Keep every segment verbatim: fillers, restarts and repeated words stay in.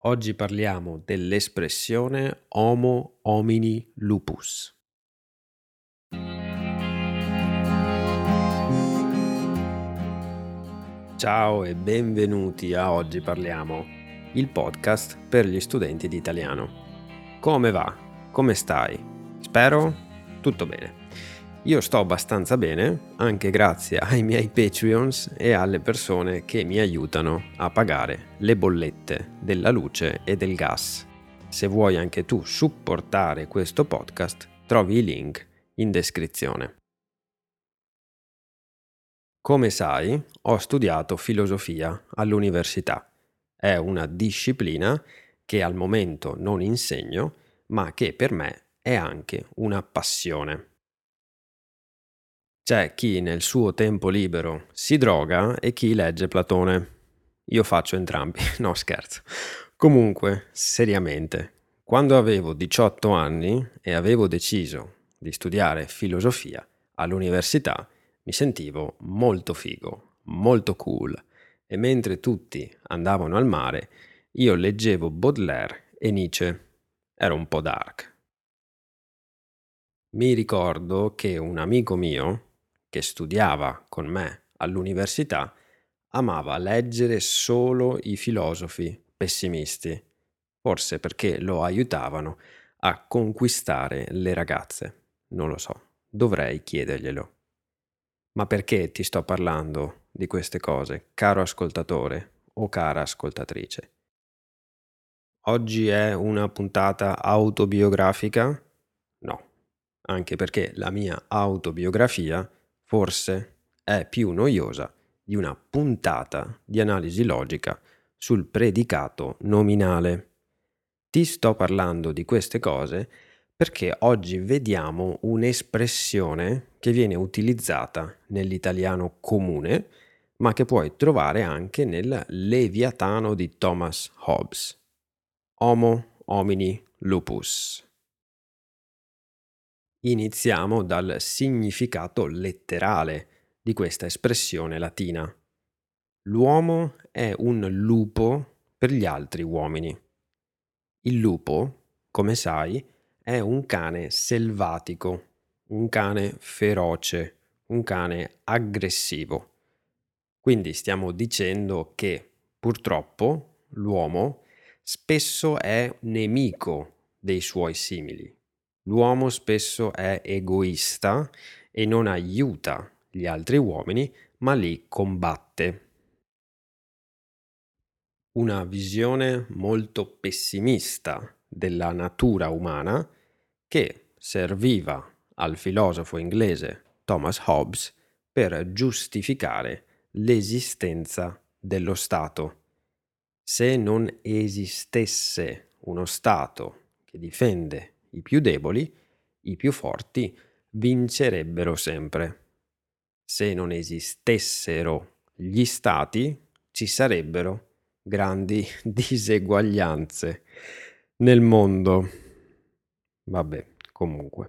Oggi parliamo dell'espressione Homo homini lupus. Ciao e benvenuti a Oggi parliamo, il podcast per gli studenti di italiano. Come va? Come stai? Spero tutto bene. Io sto abbastanza bene, anche grazie ai miei Patreons e alle persone che mi aiutano a pagare le bollette della luce e del gas. Se vuoi anche tu supportare questo podcast, trovi i link in descrizione. Come sai, ho studiato filosofia all'università. È una disciplina che al momento non insegno, ma che per me è anche una passione. C'è chi nel suo tempo libero si droga e chi legge Platone. Io faccio entrambi, no scherzo. Comunque, seriamente, quando avevo diciotto anni e avevo deciso di studiare filosofia all'università, mi sentivo molto figo, molto cool e mentre tutti andavano al mare, io leggevo Baudelaire e Nietzsche. Ero un po' dark. Mi ricordo che un amico mio, che studiava con me all'università, amava leggere solo i filosofi pessimisti, forse perché lo aiutavano a conquistare le ragazze. Non lo so, dovrei chiederglielo. Ma perché ti sto parlando di queste cose, caro ascoltatore o cara ascoltatrice? Oggi è una puntata autobiografica? No, anche perché la mia autobiografia forse è più noiosa di una puntata di analisi logica sul predicato nominale. Ti sto parlando di queste cose perché oggi vediamo un'espressione che viene utilizzata nell'italiano comune, ma che puoi trovare anche nel Leviatano di Thomas Hobbes. Homo homini lupus. Iniziamo dal significato letterale di questa espressione latina. L'uomo è un lupo per gli altri uomini. Il lupo, come sai, è un cane selvatico, un cane feroce, un cane aggressivo. Quindi stiamo dicendo che purtroppo l'uomo spesso è nemico dei suoi simili. L'uomo spesso è egoista e non aiuta gli altri uomini, ma li combatte. Una visione molto pessimista della natura umana che serviva al filosofo inglese Thomas Hobbes per giustificare l'esistenza dello Stato. Se non esistesse uno Stato che difende i più deboli, i più forti vincerebbero sempre. Se non esistessero gli Stati, ci sarebbero grandi diseguaglianze nel mondo. Vabbè, comunque.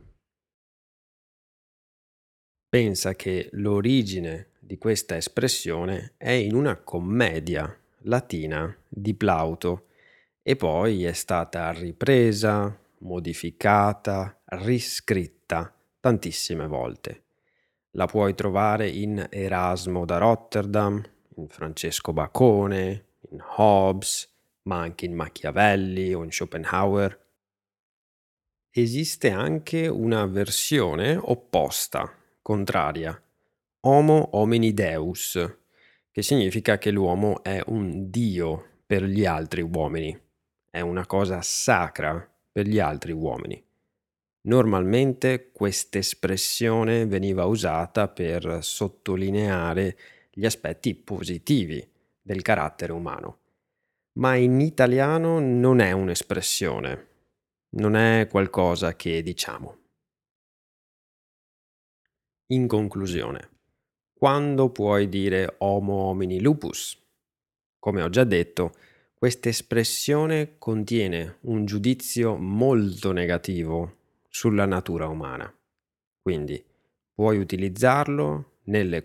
Pensa che l'origine di questa espressione è in una commedia latina di Plauto e poi è stata ripresa, modificata, riscritta tantissime volte. La puoi trovare in Erasmo da Rotterdam, in Francesco Bacone, in Hobbes, ma anche in Machiavelli o in Schopenhauer. Esiste anche una versione opposta, contraria, Homo homini deus, che significa che l'uomo è un dio per gli altri uomini, è una cosa sacra per gli altri uomini. Normalmente quest'espressione veniva usata per sottolineare gli aspetti positivi del carattere umano, ma in italiano non è un'espressione, non è qualcosa che diciamo. In conclusione, quando puoi dire Homo homini lupus? Come ho già detto, questa espressione contiene un giudizio molto negativo sulla natura umana. Quindi puoi utilizzarlo nelle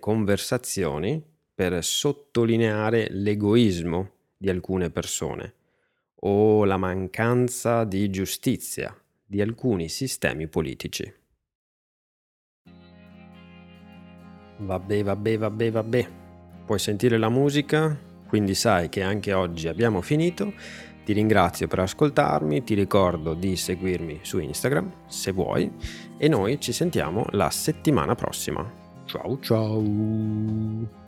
conversazioni per sottolineare l'egoismo di alcune persone o la mancanza di giustizia di alcuni sistemi politici. Vabbè, vabbè, vabbè, vabbè. Puoi sentire la musica, quindi sai che anche oggi abbiamo finito. Ti ringrazio per ascoltarmi, ti ricordo di seguirmi su Instagram se vuoi e noi ci sentiamo la settimana prossima. Ciao ciao!